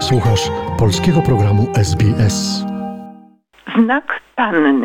Słuchasz polskiego programu SBS. Znak Panny.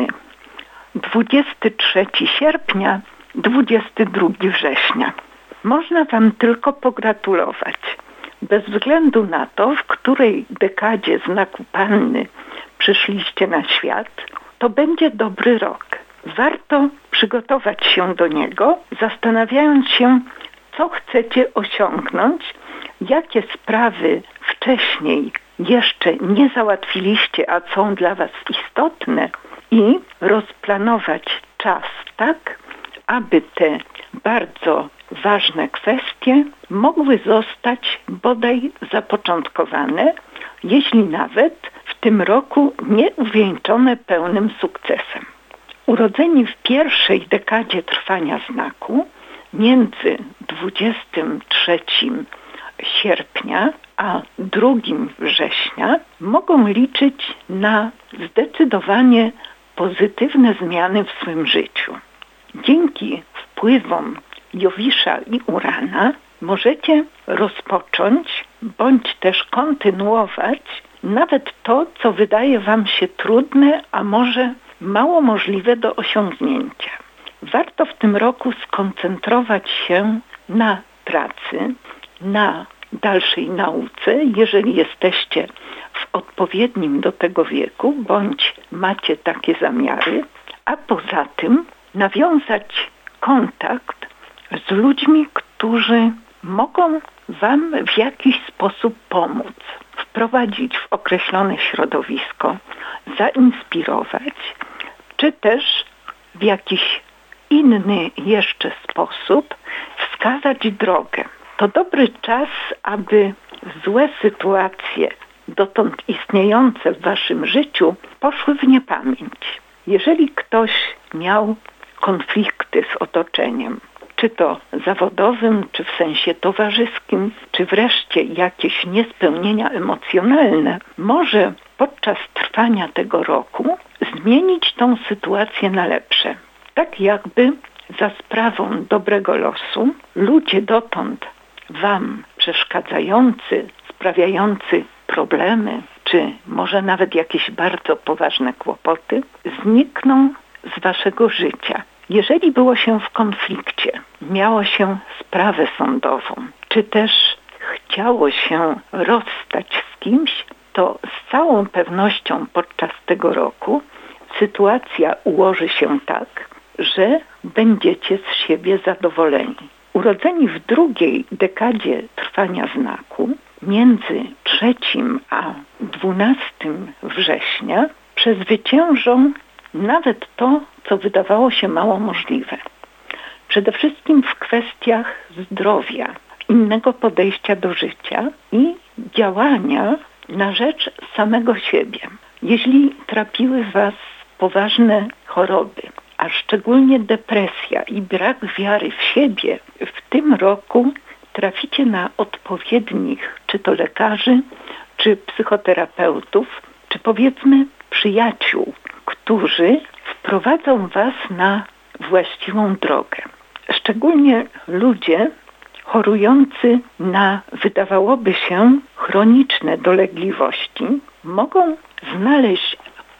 23 sierpnia, 22 września. Można Wam tylko pogratulować. Bez względu na to, w której dekadzie znaku Panny przyszliście na świat, to będzie dobry rok. Warto przygotować się do niego, zastanawiając się, co chcecie osiągnąć, jakie sprawy wcześniej jeszcze nie załatwiliście, a są dla Was istotne, i rozplanować czas tak, aby te bardzo ważne kwestie mogły zostać bodaj zapoczątkowane, jeśli nawet w tym roku nie uwieńczone pełnym sukcesem. Urodzeni w pierwszej dekadzie trwania znaku, między 23 sierpnia a 2 września, mogą liczyć na zdecydowanie pozytywne zmiany w swym życiu. Dzięki wpływom Jowisza i Urana możecie rozpocząć bądź też kontynuować nawet to, co wydaje Wam się trudne, a może mało możliwe do osiągnięcia. Warto w tym roku skoncentrować się na pracy, na dalszej nauce, jeżeli jesteście w odpowiednim do tego wieku, bądź macie takie zamiary, a poza tym nawiązać kontakt z ludźmi, którzy mogą Wam w jakiś sposób pomóc, wprowadzić w określone środowisko, zainspirować, czy też w jakiś inny jeszcze sposób wskazać drogę. To dobry czas, aby złe sytuacje dotąd istniejące w Waszym życiu poszły w niepamięć. Jeżeli ktoś miał konflikty z otoczeniem, czy to zawodowym, czy w sensie towarzyskim, czy wreszcie jakieś niespełnienia emocjonalne, może podczas trwania tego roku zmienić tą sytuację na lepsze. Tak jakby za sprawą dobrego losu ludzie dotąd Wam przeszkadzający, sprawiający problemy, czy może nawet jakieś bardzo poważne kłopoty, znikną z Waszego życia. Jeżeli było się w konflikcie, miało się sprawę sądową, czy też chciało się rozstać z kimś, to z całą pewnością podczas tego roku sytuacja ułoży się tak, że będziecie z siebie zadowoleni. Urodzeni w drugiej dekadzie trwania znaku, między 3 a 12 września, przezwyciężą nawet to, co wydawało się mało możliwe. Przede wszystkim w kwestiach zdrowia, innego podejścia do życia i działania na rzecz samego siebie. Jeśli trapiły Was poważne choroby, a szczególnie depresja i brak wiary w siebie, w tym roku traficie na odpowiednich, czy to lekarzy, czy psychoterapeutów, czy powiedzmy przyjaciół, którzy wprowadzą Was na właściwą drogę. Szczególnie ludzie chorujący na, wydawałoby się, chroniczne dolegliwości mogą znaleźć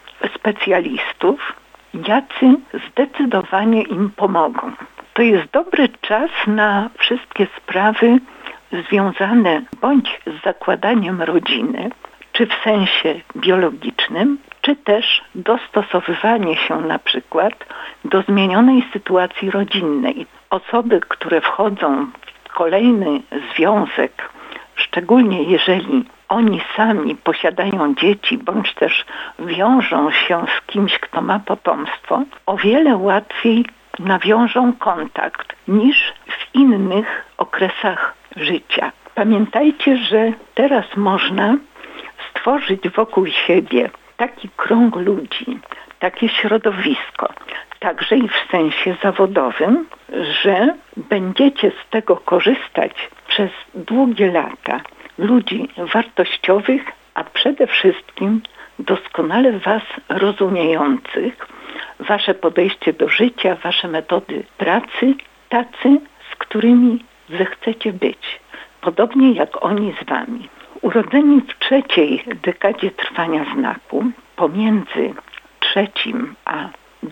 specjalistów, jacy zdecydowanie im pomogą. To jest dobry czas na wszystkie sprawy związane bądź z zakładaniem rodziny, czy w sensie biologicznym, czy też dostosowywanie się na przykład do zmienionej sytuacji rodzinnej. Osoby, które wchodzą w kolejny związek, szczególnie jeżeli oni sami posiadają dzieci, bądź też wiążą się z kimś, kto ma potomstwo, o wiele łatwiej nawiążą kontakt niż w innych okresach życia. Pamiętajcie, że teraz można stworzyć wokół siebie taki krąg ludzi, takie środowisko, także i w sensie zawodowym, że będziecie z tego korzystać przez długie lata. Ludzi wartościowych, a przede wszystkim doskonale Was rozumiejących, Wasze podejście do życia, Wasze metody pracy, tacy, z którymi zechcecie być, podobnie jak oni z Wami. Urodzeni w trzeciej dekadzie trwania znaku, pomiędzy 3 a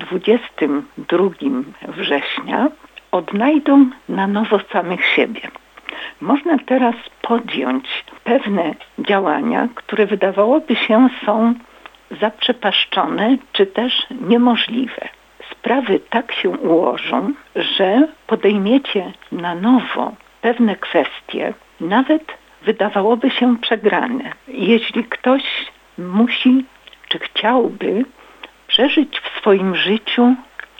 22 września, odnajdą na nowo samych siebie. Można teraz podjąć pewne działania, które wydawałoby się są zaprzepaszczone czy też niemożliwe. Sprawy tak się ułożą, że podejmiecie na nowo pewne kwestie, nawet wydawałoby się przegrane. Jeśli ktoś musi czy chciałby przeżyć w swoim życiu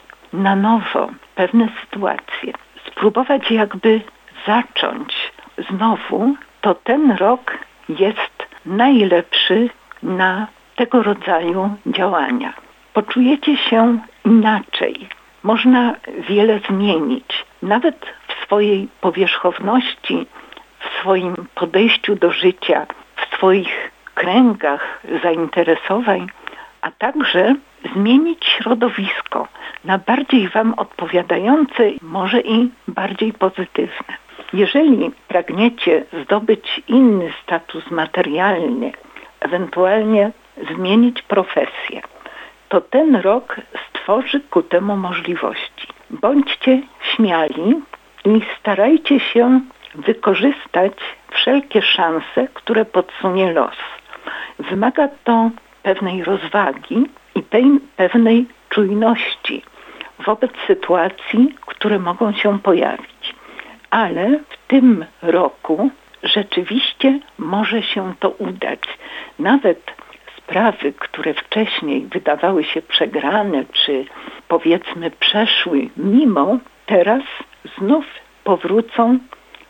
na nowo pewne sytuacje, spróbować jakby zacząć znowu, to ten rok jest najlepszy na tego rodzaju działania. Poczujecie się inaczej. Można wiele zmienić, nawet w swojej powierzchowności, w swoim podejściu do życia, w swoich kręgach zainteresowań, a także zmienić środowisko na bardziej Wam odpowiadające, może i bardziej pozytywne. Jeżeli pragniecie zdobyć inny status materialny, ewentualnie zmienić profesję, to ten rok stworzy ku temu możliwości. Bądźcie śmiali i starajcie się wykorzystać wszelkie szanse, które podsunie los. Wymaga to pewnej rozwagi i pewnej czujności wobec sytuacji, które mogą się pojawić. Ale w tym roku rzeczywiście może się to udać. Nawet sprawy, które wcześniej wydawały się przegrane, czy powiedzmy przeszły mimo, teraz znów powrócą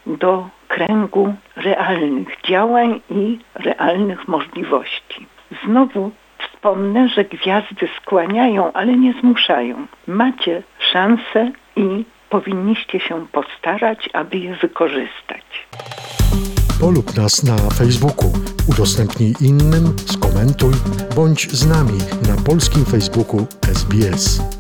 do kręgu realnych działań i realnych możliwości. Znowu wspomnę, że gwiazdy skłaniają, ale nie zmuszają. Macie szansę i powinniście się postarać, aby je wykorzystać. Polub nas na Facebooku, udostępnij innym, skomentuj, bądź z nami na polskim Facebooku SBS.